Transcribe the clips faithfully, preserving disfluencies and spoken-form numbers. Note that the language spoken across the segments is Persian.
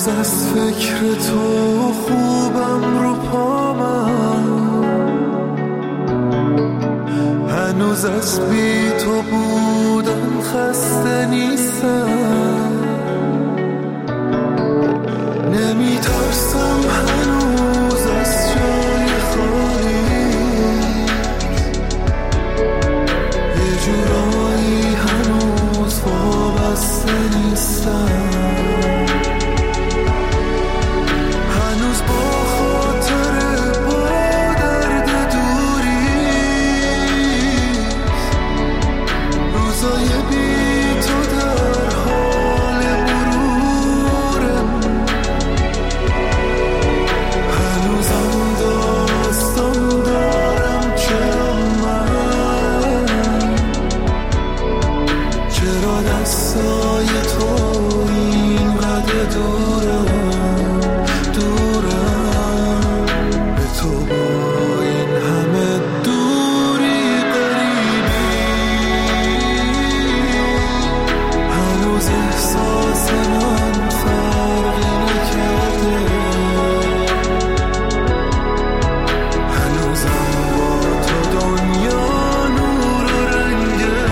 هنوز از فکر تو خوبم رو پامم، هنوز از بی تو بودن خسته نیستم، نمی ترسم هنوز از جای خالی، یه جورایی هنوز وابسته نیستم، هنوز با خاطر با درد دوری، روزای بی تو در حال مرورم، هنوزم داستان دارم چرا من، چرا دستای تو اینقدر دورم دورم، به تو با این همه دوری قریبی، هنوز احساس من فرقی نکرده، هنوزم با تو دنیا نور و رنگه،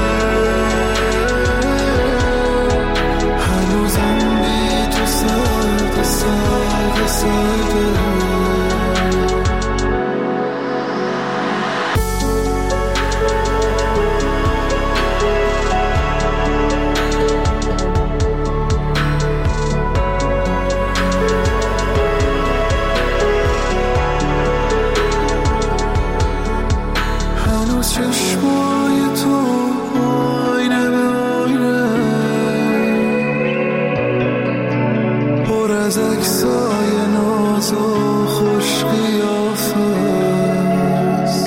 هنوزم بی تو سرد سرد سرده. هنوز چشمای تو آینه به آینه، پر از عکسای ناز و خوش قیافه است،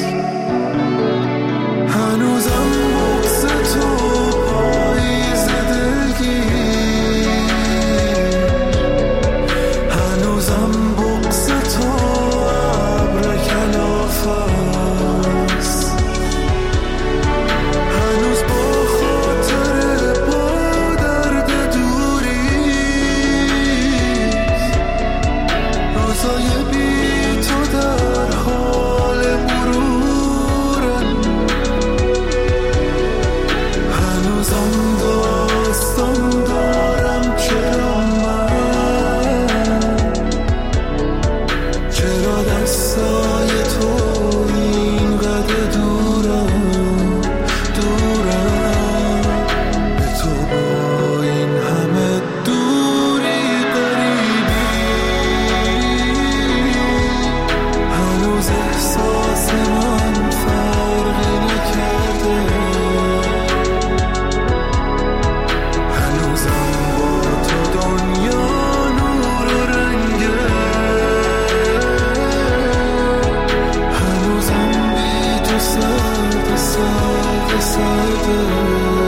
هنوزم بغض تو پاییز دلگیر، هنوزم بغض تو ابر کلافه است، هنوز با خاطر با درد دوری، روزای بی تو در حال مرورم، هنوزم داستان دارم چرا من، چرا دستای تو اینقدر دورم دورم، به تو با این همه دوری قریبی، هنوز احساس من فرقی نکرده، هنوزم با تو دنیا نور و رنگه، هنوزم بی تو سرد سرد سرده.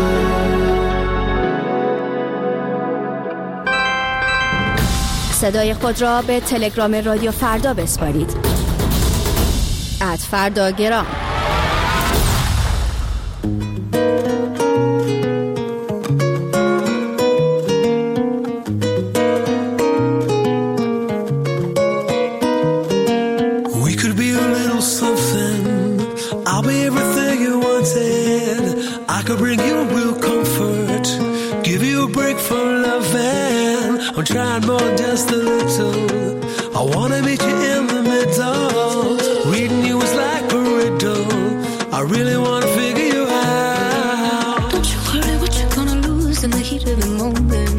صدای خود را به تلگرام رادیو فردا بسپارید. ات فردا گرام. We could be a little something. I'll be everything you wanted. I could bring you real comfort, give you a break from loving. I'm trying more, just a little. I wanna meet you in the middle. Reading you is like a riddle. I really wanna figure you out. Don't you worry what you're gonna lose in the heat of the moment.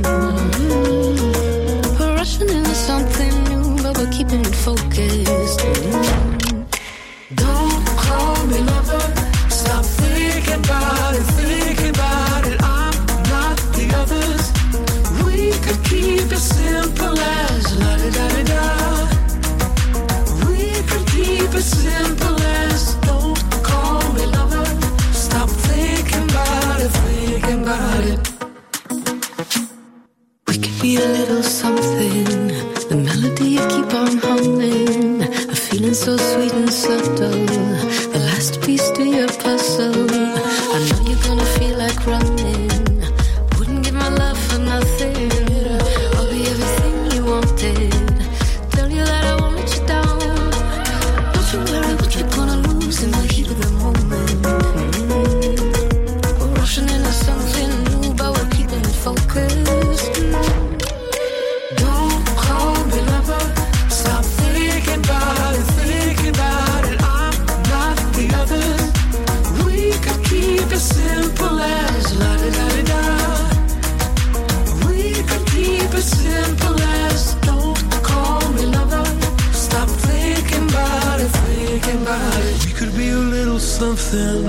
We're rushing into something new, but we're keeping it focused. Don't call me lover. Stop thinking about it, thinking about it. I'm not the others. We could keep it simple as la da da da da. We could keep it simple as don't call me lover. Stop thinking about it, thinking about it. We could be a little something. The melody you keep on humming. A feeling so sweet and subtle. The last piece to your puzzle. I know you're gonna feel like running. Wouldn't give my love for nothing. I'll be everything you want as simple as la da da da da. We could keep it simple as don't call me lover. Stop thinking about it, thinking about it. We could be a little something.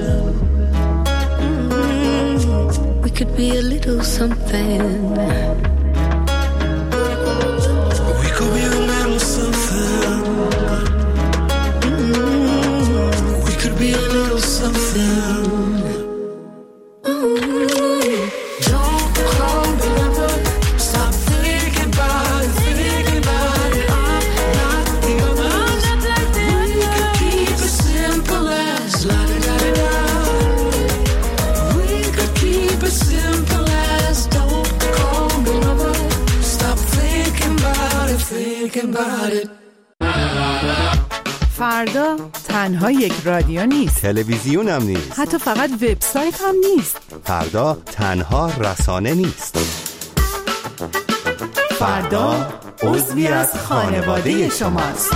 Mm-hmm. We could be a little something. We could be a little something. Mm-hmm. We could be a little something. فردا تنها یک رادیو نیست، تلویزیون هم نیست، حتی فقط وبسایت هم نیست. فردا تنها رسانه نیست. فردا عضوی از خانواده شماست.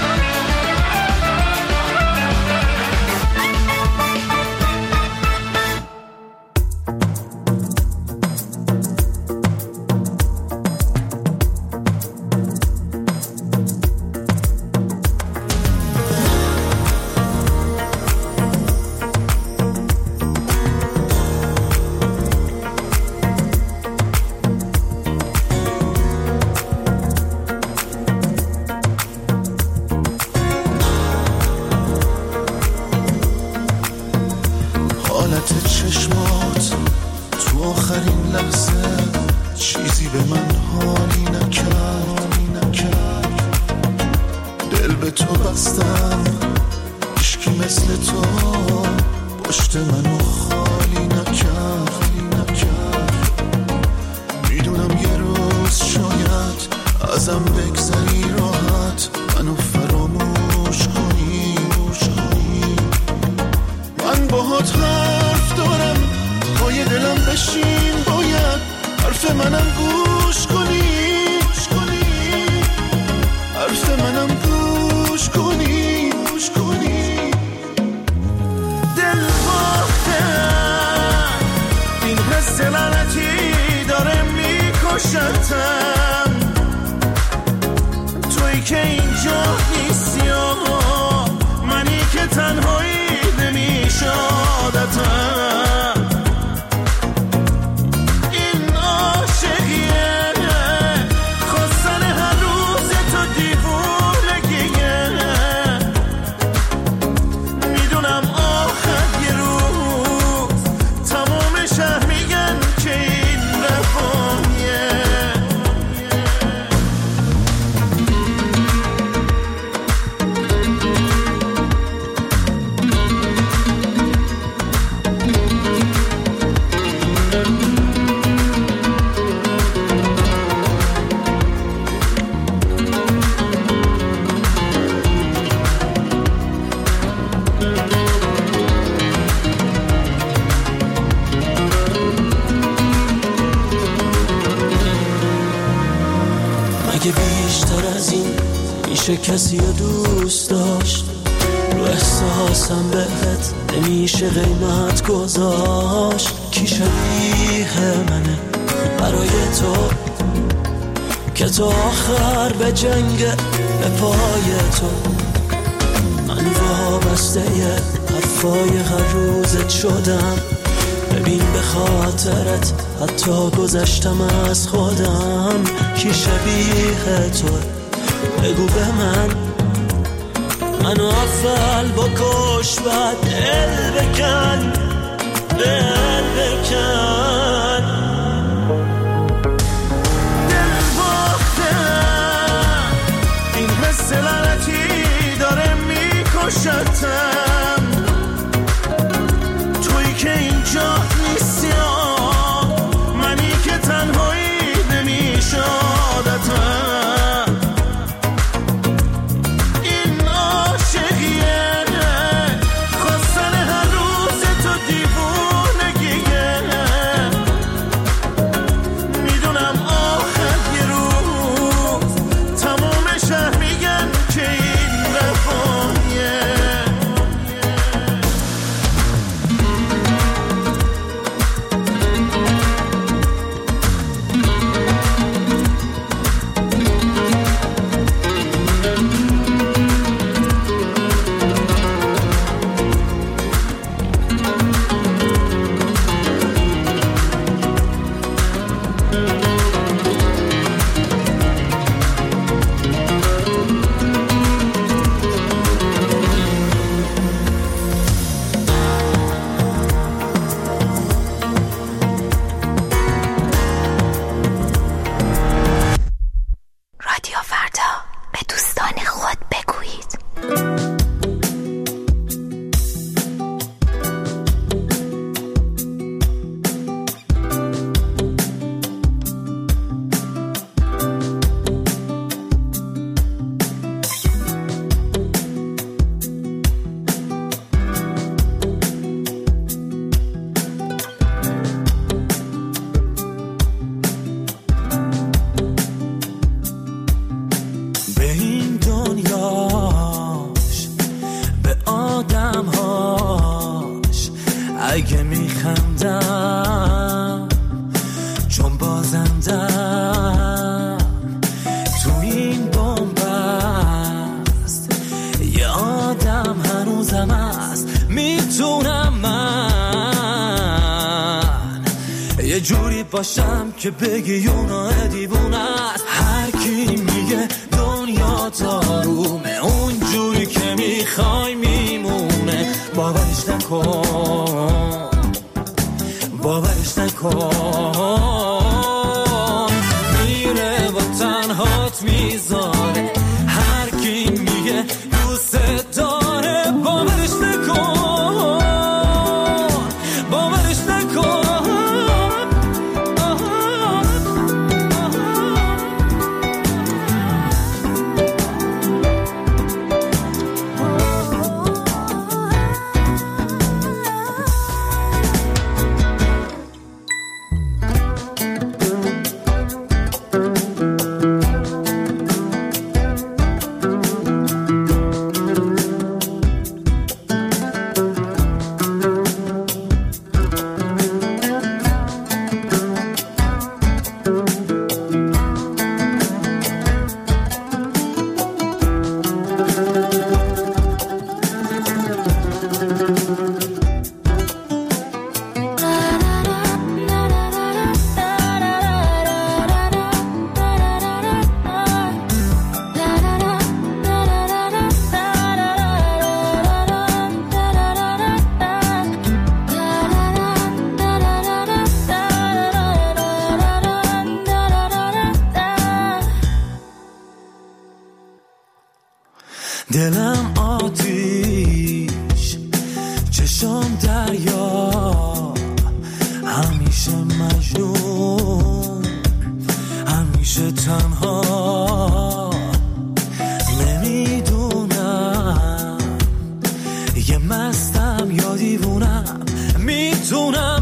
توی که اینجا نیستی، منی که تنهایی نمیشه عادتم. این عاشقیه خواستن هر روز تو دیوونگیه. میدونم آخر یه روز تمام شهر میگن که این رفایه. اگه بیشتر از این میشه کسی رو دوست داشت، رو احساسم بهت نمیشه قیمت گذاشت. کی شبیه منه برای تو که تو آخر به جنگ به پای تو. من وابسته حرفای هر روزت شدم، ببین به خاطرت حتی گذشتم از خودم. کی شبیه تو بگو به من، منو اول بکش بعد دل بکن، دل بکن. دل باختم، این حس لعنتی داره میکشتم. توی که اینجا نیستی، منی که تنهایی نمیشه عادتم. این عاشقیه خواستن هر روز تو نمیخندم چون بازندم تو این بنبست یه آدم هنوزم هست. میتونم من یه جوری باشم که بگی اونا دیوونه است. هر کی میگه دنیا تارومه اون جوری که میخوای میمونه. باورش نکن باورش نکن میره و تنهات میذاره. هر کی میگه دوست داره باورش نکن باورش نکن. دلم آتیش چشم دریا همیشه مجنون همیشه تنها. نمیدونم یه مستم یا دیوونم. میتونم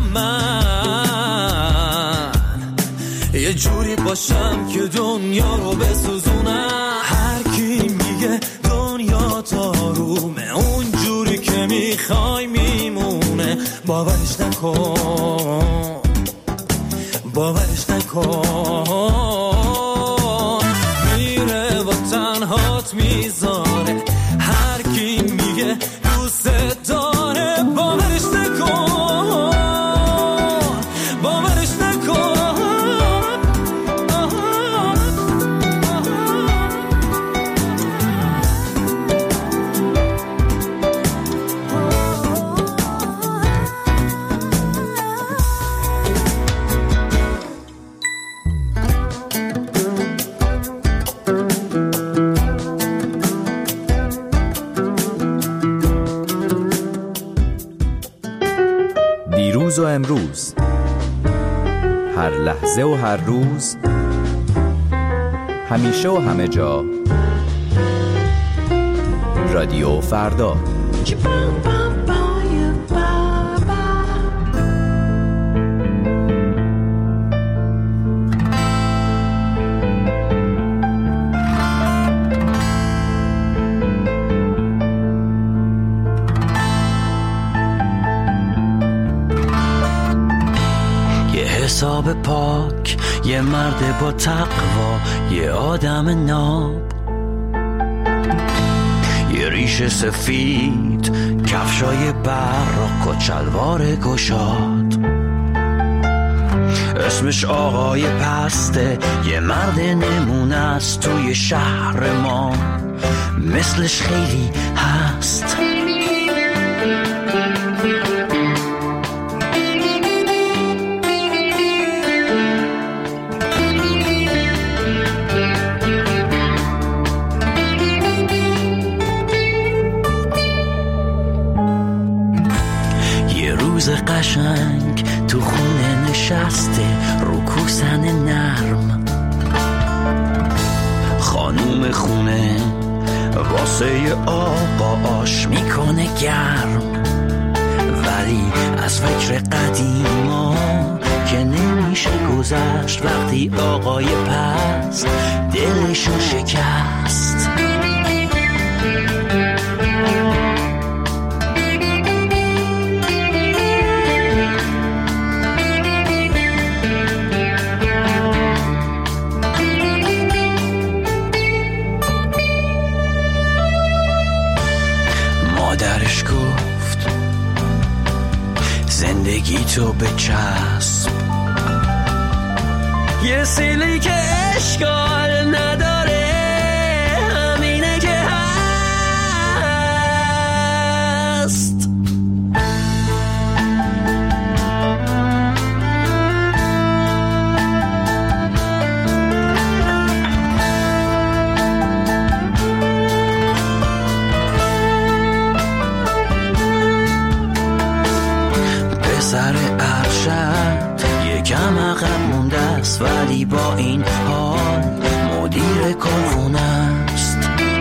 من یه جوری باشم که دنیا رو بسوزونم. هر کی میگه دنیا تارومه اون جوری که میخوای میمونه. باورش نکن باورش نکن میره و تنهات میذاره. هر کی میگه دوست داره باورش نکن باورش نکن. دیروز و امروز، هر لحظه و هر روز، همیشه و همه جا، رادیو فردا. حساب پاک، یه مرد با تقوا، یه آدم ناب، یه ریش سفید، کفشای براق و چلوار گشاد. اسمش آقای پسته، یه مرد نمونه است توی شهر ما، مثلش خیلی هست. قشنگ تو خونه نشسته رو کوسن نرم، خانوم خونه واسه آقا آش میکنه گرم، ولی از فکر قدیما که نمیشه گذشت وقتی آقای پست دلشو شکست. زندگی تو بچسب، یه سیلی که اشکال نداره، همینه که هست. سر ارشد یکم عقب مونده است، ولی با این حال مدیر کارخونه است.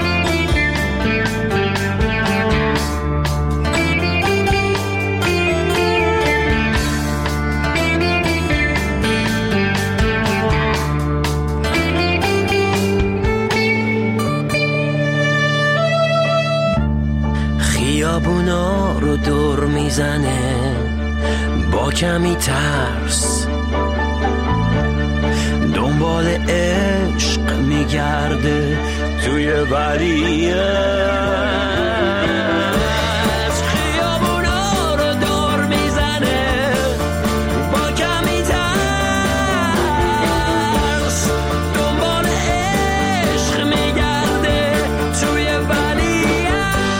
خیابونا رو دور میزنه با کمی ترس، دنبال عشق میگرده توی ولیه. خیابونا رو دور میزنه با کمی ترس، دنبال عشق میگرده توی ولیه.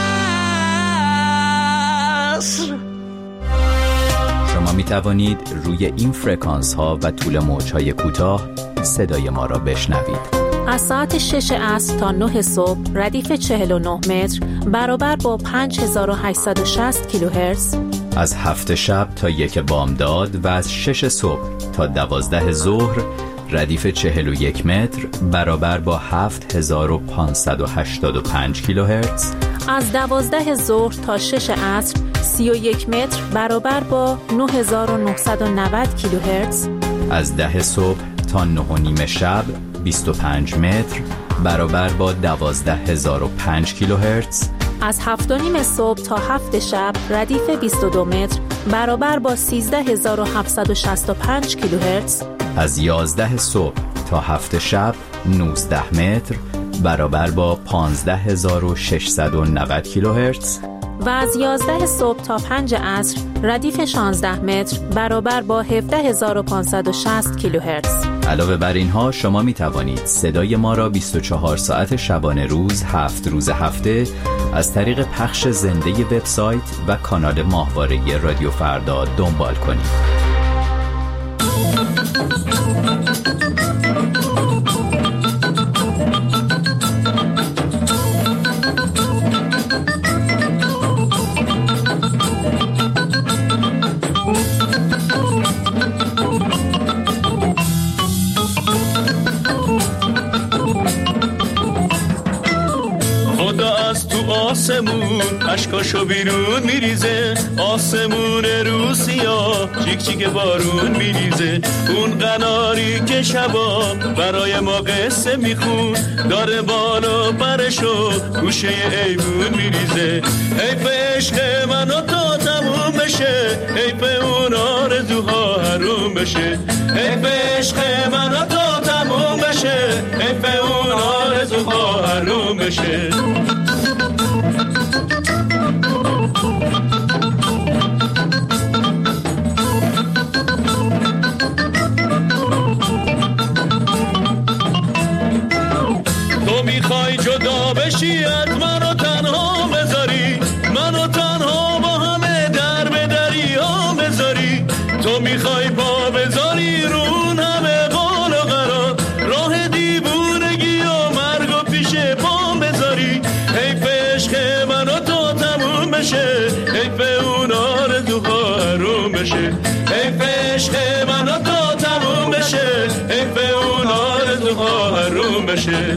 می توانید روی این فرکانس ها و طول موج های کوتاه صدای ما را بشنوید. از ساعت شش عصر تا نه صبح ردیف چهل و نه متر برابر با پنج هزار و هشتصد و شصت کیلوهرتز. از هفت شب تا یک بامداد و از شش صبح تا دوازده ظهر ردیف چهل و یک متر برابر با هفت هزار و پانصد و هشتاد و پنج کیلوهرتز. از دوازده ظهر تا شش عصر سی و یک متر برابر با نه هزار و نهصد و نود کیلوهرتز. از ده صبح تا نه و نیم شب بیست و پنج متر برابر با دوازده هزار و پنج کیلوهرتز. از هفت و نیم صبح تا هفت شب ردیف بیست و دو متر برابر با سیزده هزار و هفتصد و شصت و پنج کیلوهرتز. از یازده صبح تا هفت شب نوزده متر برابر با پانزده هزار و ششصد و نود کیلوهرتز. و از یازده صبح تا پنج عصر ردیف شانزده متر برابر با هفده هزار و پانصد و شصت کیلوهرتز. علاوه بر اینها شما می توانید صدای ما را بیست و چهار ساعت شبانه روز هفت روز هفته از طریق پخش زنده وبسایت و کانال ماهواره رادیو فردا دنبال کنید. آسمون اشکاشو بیرون میریزه، آسمون روسیا چیک چیک بارون میریزه. اون قناری که شبا برای ما قصه میخون، داره بالا پرشو گوشه ایوون میریزه. حیف عشق من و تو تموم بشه، حیف اون آرزوها حروم بشه. حیف عشق من و تو تموم بشه، حیف اون آرزوها حروم بشه. تو میخوای جدا بشی از منو تنها بذاری، منو تنها با همه در به دریا بذاری. تو میخوای پا بذاری رون همه قول و قرار، راه دیوونگی و مرگ و پیش پا بذاری. حیف عشق منو تو تموم بشه، حیف اون آرزوها حروم بشه. حیف عشق منو تو تموم بشه، حیف اون آرزوها حروم بشه.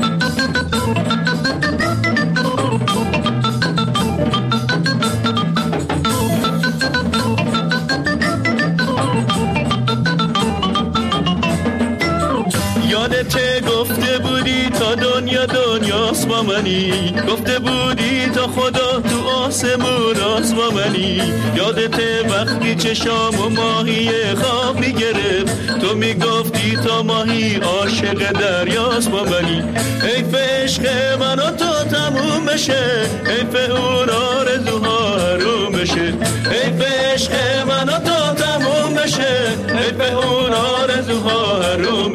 یادت گفته بودی تا دنیا دنیاست با منی، گفته بودی تا خدا تو آسمون راست با منی. یادت وقتی چشام و ماهی خواب میگرفت، تو میگفتی تا ماهی عاشق دریاست با منی. حیف عشق من و تو تموم بشه، حیف اون آرزوها حروم بشه. حیف عشق من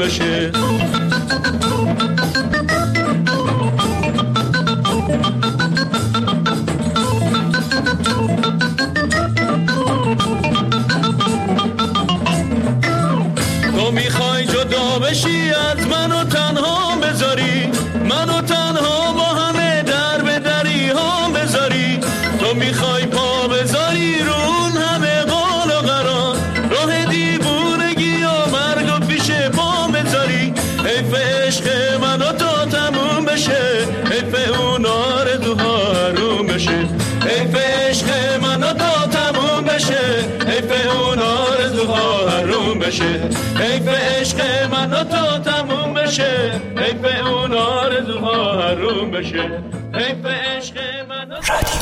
بشه. تو میخوای جدا بشی از منو تنها بذاری، منو تنها با همه در به دری ها بذاری. تو میخوای پا بذاری رو اون همه قال و قرار، راه دیوونگی و مرگ و پیش پا بذاری. حیف عشق منو تا تموم بشه، حیف اون آرزوها حروم بشه. حیف عشق منو تا تموم بشه، حیف اون آرزوها حروم بشه. حیف عشق منو تا تموم بشه، حیف اون آرزوها حروم بشه. حیف عشق منو رادیو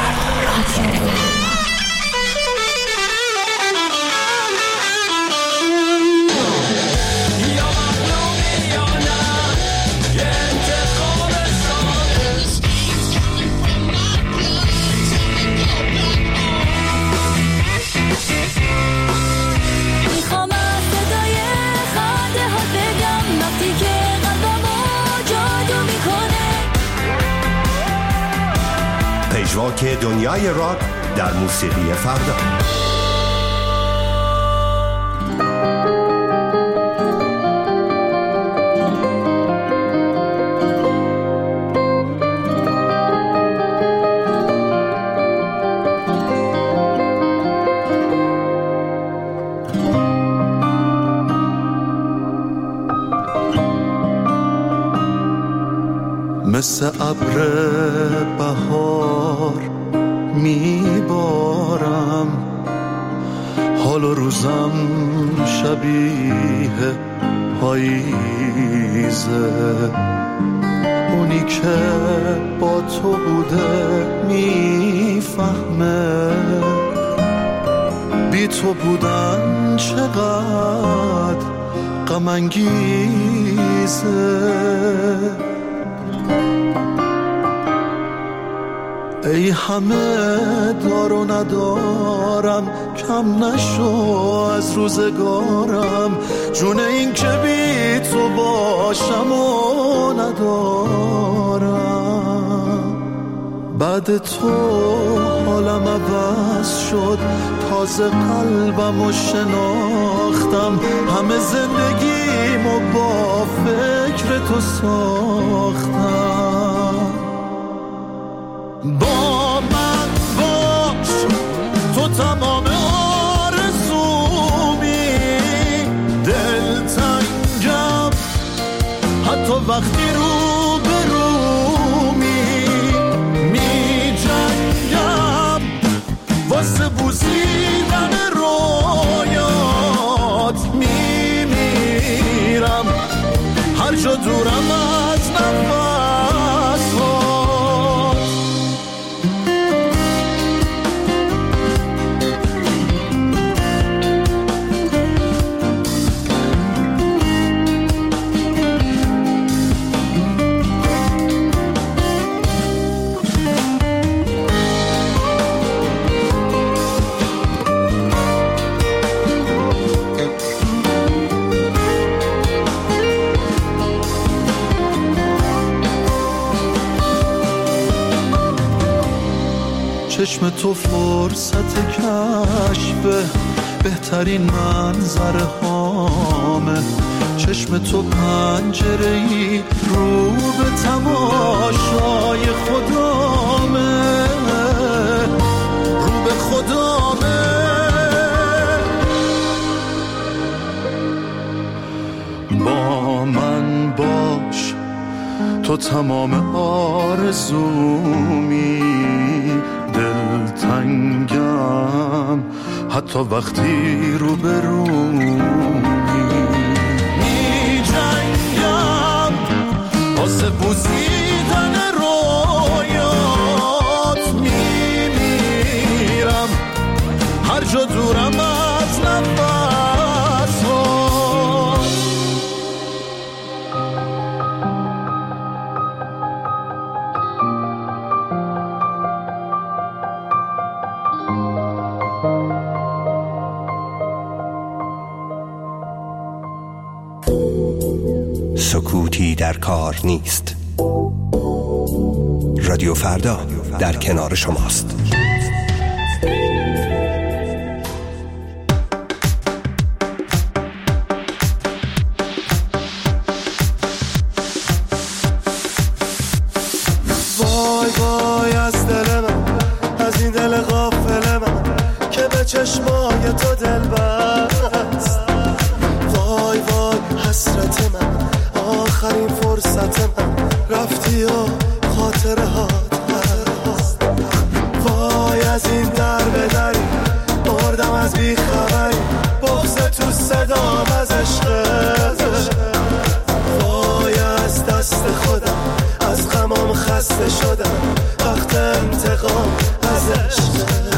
پژواک دنیای راک در موسیقی فردا. مثل ابر بهار میبارم، حال و روزم شبیه پاییزه. اونی که با تو بوده میفهمه بی تو بودن چقدر غم انگیزه. ای همه دار و ندارم، کم نشو از روزگارم. جون این که بی تو باشم و ندارم. بعد تو حالم عوض شد، تازه قلبم و شناختم. همه زندگیمو با فکر تو ساختم. با من باش، تو تمام آرزومی. دلتنگم حتی وقتی رو به رومی. می جنگم واسه بوسیدن رویات. می میرم هر جا دورم از نفس. چشم تو فرصت کشف بهترین منظره هامه. چشم تو پنجره‌ای رو به تماشای خدامه، رو به خدامه. با من باش، تو تمام آرزومی. دلتنگم حتی وقتی رو به رومی. می جنگم واسه بوسیدن رویات. می میرم هر جا دورم از نفس. سکوتی در کار نیست. رادیو فردا در کنار شماست. وای وای از دل من، از این دل غافل من که به چشمای تو دل بست. وای وای حسرت من، آخرین فرصت من، رفتی و خاطره هات هست. وای از این در به دری مردم از بیخبری، بغض تو صدام از عشق. وای از دست خودم، از غمام خسته شدم، وقت انتقام از عشق.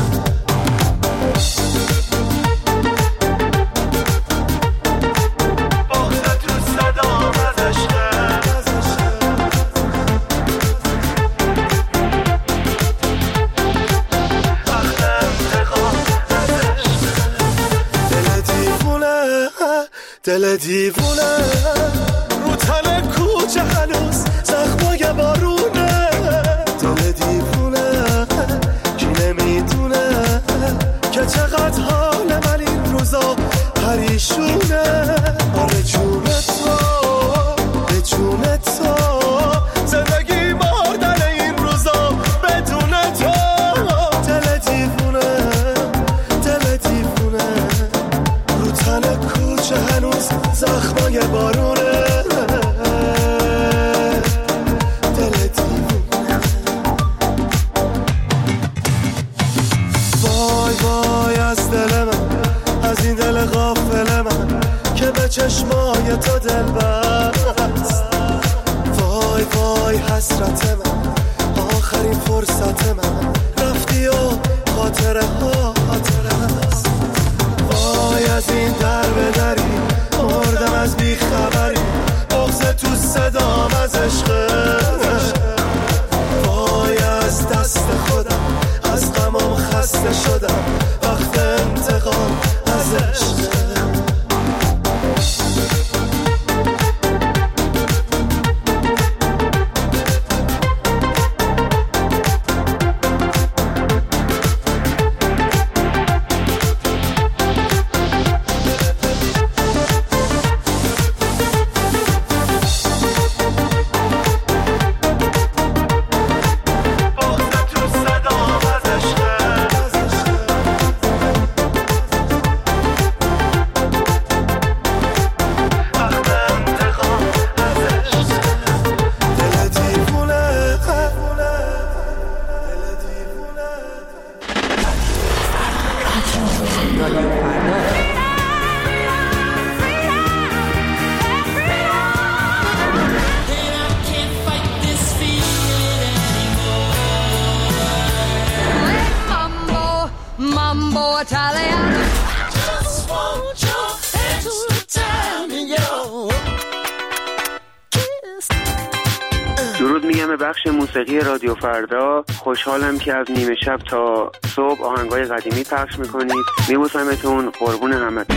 دل دیوونه رو تن کوچه هنوز زخمای بارونه. دل دیوونه کی نمیدونه که چقدر حال من این روزا پریشونه. آره جون تو، به جون تو، زندگی مردن این روزا بدون تو. دل دیوونه، دل دیوونه رو تن کوچه هنوز زخمای بارونه. دل دیوونه. وای وای از دل من، از این دل غافل من که به چشمای تو دل بست. وای وای حسرت من، آخرین فرصت من، رفتی و خاطره ها خاطره هست. وای از این در به دری مردم از بیخبری، بغض تو صدام از عشق. وای از دست خودم، از غمام خسته شدم، وقت انتقام از عشق. درود میگم به بخش موسیقی رادیو فردا. خوشحالم که از نیمه شب تا صبح آهنگای قدیمی پخش میکنید. میبوسمتون، قربون همتون.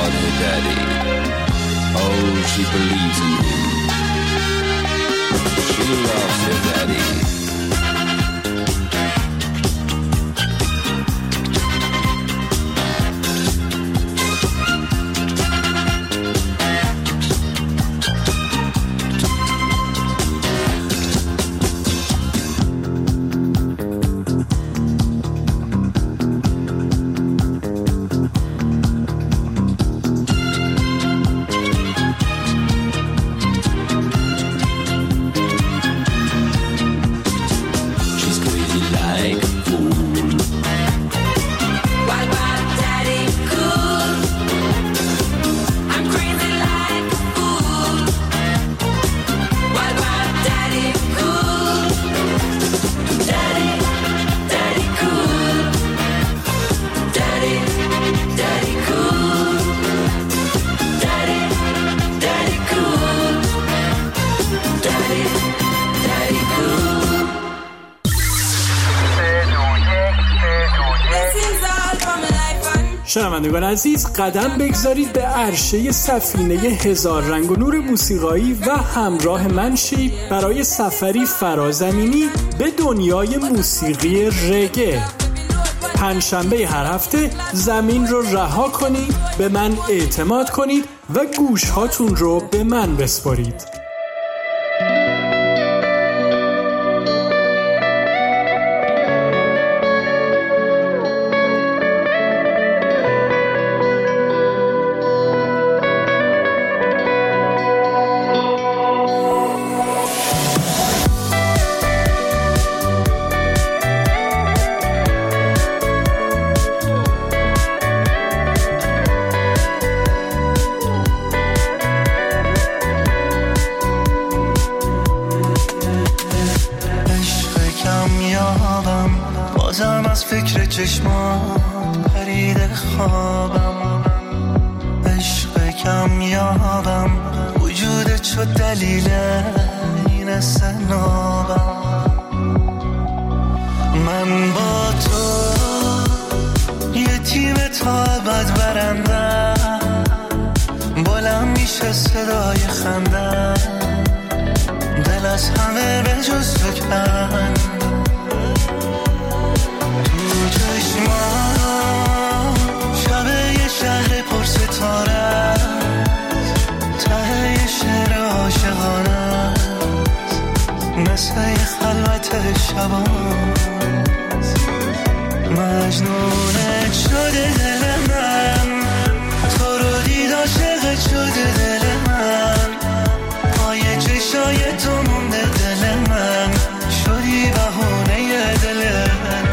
called her daddy. Oh, she believes in him. She loves her daddy. شنوندگان عزیز، قدم بگذارید به عرشه سفینه هزار رنگ و نور موسیقایی و همراه من شید برای سفری فرازمینی به دنیای موسیقی رگه. پنجشنبه هر هفته زمین رو رها کنید، به من اعتماد کنید و گوش هاتون رو به من بسپارید. چشمات پرید خوابم، عشق کم یابم، وجودت شد دلیل این استنابم. من با تو یه تیم تا ابد برندم، بلند میشه صدای خندم، دل از همه به جز تو کن. شب یه شهر پر ستاره، ته یه شعر عاشقانه، مثل یه خلوت شباست. مجنونت شده دل من، تو رو دید عاشقت شده دل من، پای چشای تو مونده دل من، شدی بهونه دل من.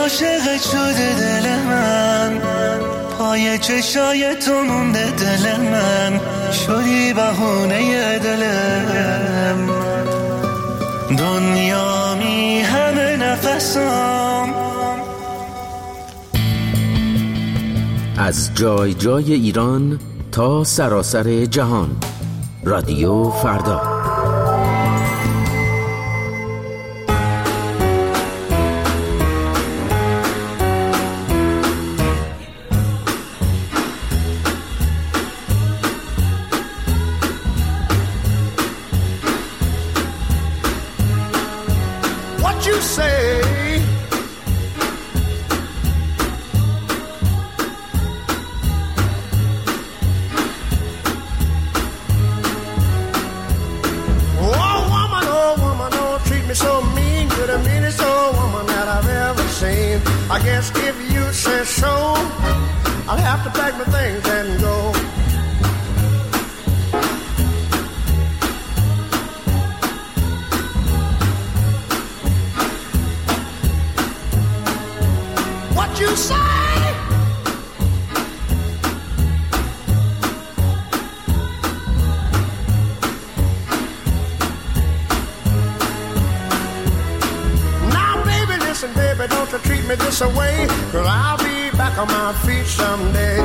عاشقت شده دل من، پای چشای تو مونده دل من، شدی بهونه دلم، دنیا می همه نفسم. از جای جای ایران تا سراسر جهان، رادیو فردا. I guess if you say so, I'll have to pack my things and go. What you say? Now, baby, listen, baby, don't you treat me this away, 'cause I'll be back on my feet someday.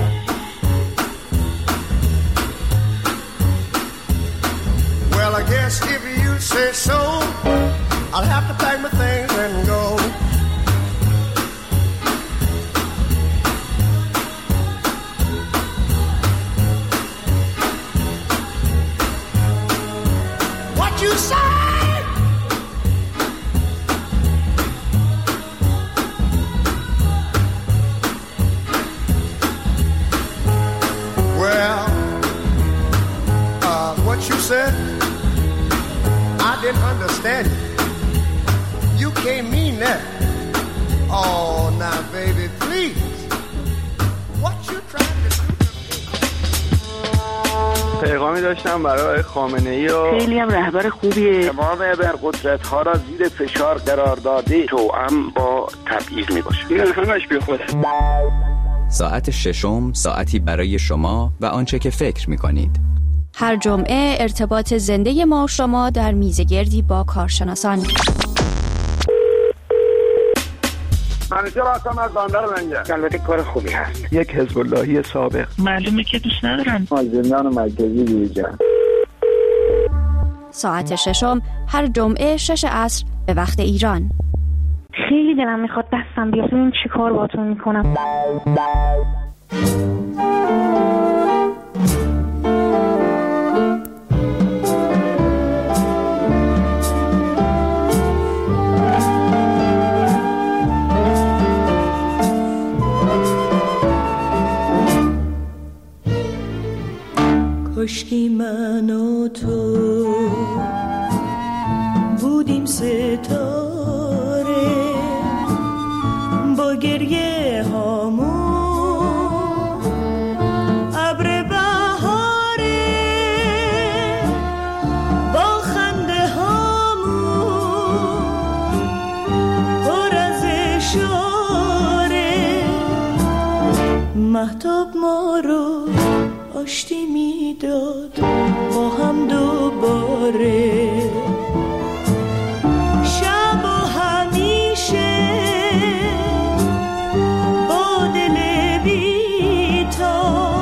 Well, I guess if you say so, I'll have to pack my things and go. What you say? Said I didn't understand you. You can't mean that. Oh, now, baby, please. What you trying to do? پیغامی داشتم برای خامنه‌ای و خیلی هم رهبر خوبیه. تمام ابرقدرت‌ها را زیر فشار قرار داده، توأم با تبعیض میباشه. این همش بیخوده. ساعت ششم، ساعتی برای شما و آنچه که فکر میکنید. هر جمعه ارتباط زنده ما و شما در میزگردی با کارشناسان. منیجر هستم از بندر منجر. البته کار خوبی هست. یک حزب اللهی سابق. معلومه که دوست ندارن. از زندان مرکزی بیرون. ساعت ششم هر جمعه شش عصر به وقت ایران. خیلی دلم میخواد دستم بیاد ببین چی کار باهاتون میکنم. کاشکی من و تو بودیم ستاره با گریه هامون ابر بهاره با خنده هامون پر از اشاره مهتاب ما رو آشتی میداد با هم دوباره شب و همیشه با دل بیتا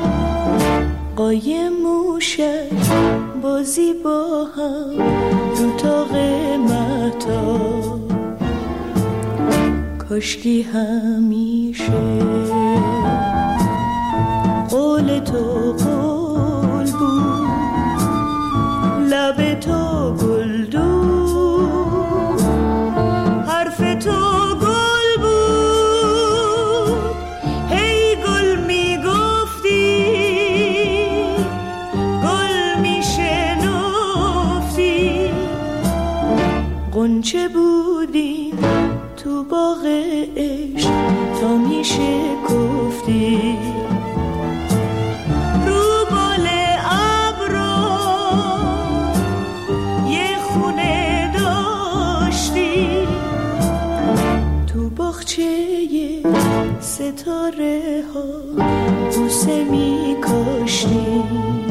قایم موشک بازی با هم رو تاق مهتا کاشکی همیشه قول تو قول بود لب تو گلدون حرف تو گل بود هی گل میگفتی گل میشنفتی غنچه بودیم تو باغ عشق تا میشکفتی تو باغچه ستاره ها بوسه می کاشتیم.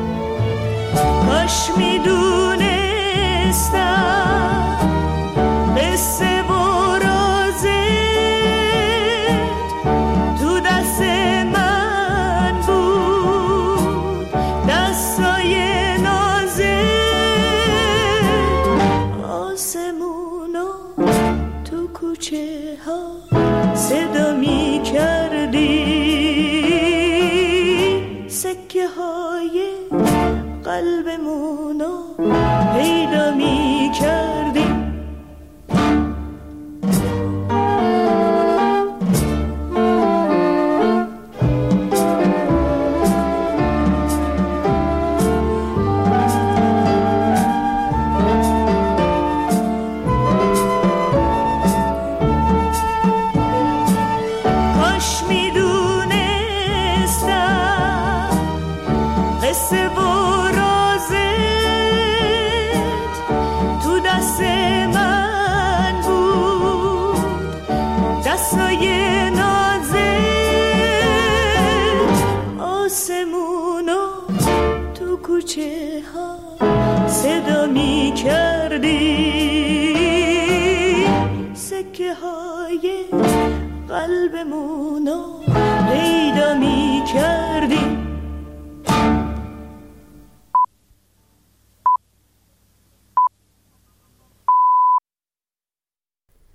کاش می دونستم قصه و رازت تو دست من بود، دستای نازت. آسمونا تو کوچه ها صدا می کردی، سکه های قلبمونو پیدا می کردی. کوچه ها صدا می کردی، سکه های قلبمونو پیدا می کردی.